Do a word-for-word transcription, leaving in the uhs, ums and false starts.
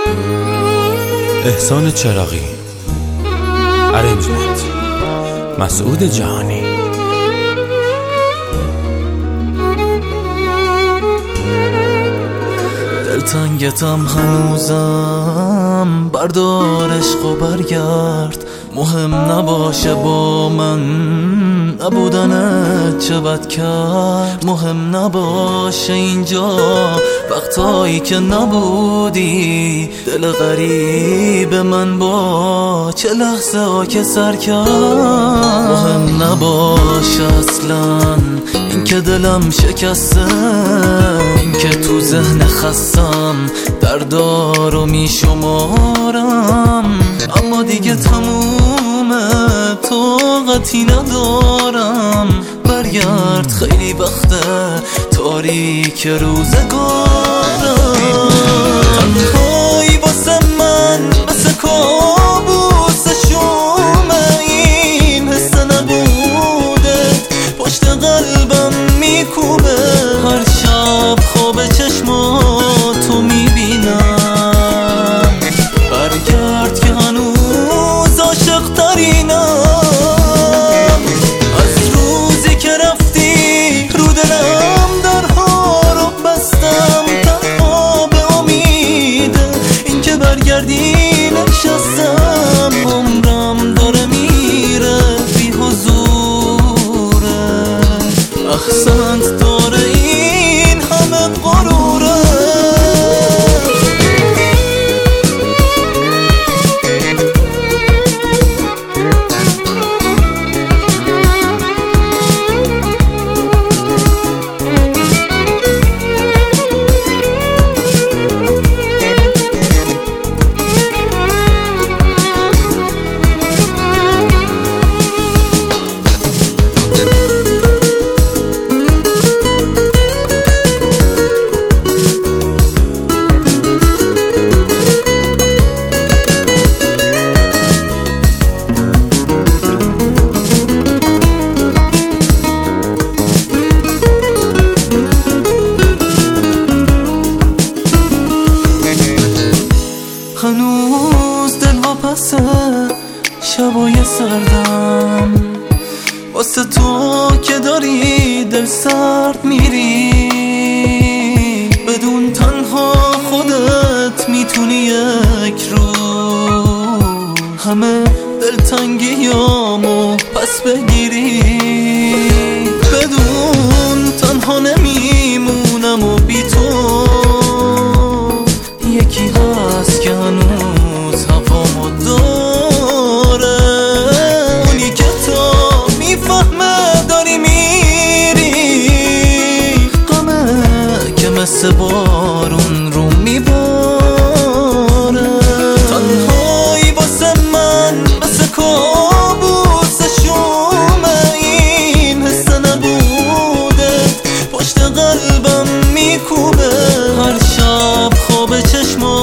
احسان چراغی، ارنجمنت مسعود جهانی. دلتنگتم هنوزم، بردار عشق و برگرد. مهم نباشه با من نبودنت چه بد کرد. مهم نباشه اینجا وقتایی که نبودی. دل غریب من با چه لحظه ها که سر کرد. مهم نباشه اصلا این که دلم شکسته، این که تو ذهن خستم دردارو می شمارم. اما دیگه تمومه، طاقتی ندارم. برگرد خیلی وقته تاریک روزگارم. تنهایی واسه من مثل کابوس شومه، این حس نبودت پشت قلبم میکوبه. هر شب خواب چشماتو میبینم. برگرد که هنوز عاشق ترینم. از روزی که رفتی رو دلم درها رو بستم. تنها به امید این که برگردی نشستم. عمرم داره میره بی حضوره. احسنت داره این همه غروره. هنوز دل واپسه شبای سردم، واسه تو که داری دل سرد میری. بدون تنها خودت میتونی یک روز همه دلتنگیامو پس بگیری. بدون تنها نمیمونم و بی تو یکی هست که هنوز هوامو داره. اونی که تو میفهمه داری میری. غمه که مثل بارون رو میباره. تنهایی واسه من مثل کابوس شومه، این حس نبودت پشت قلبم میکوبه. هر شب خواب چشم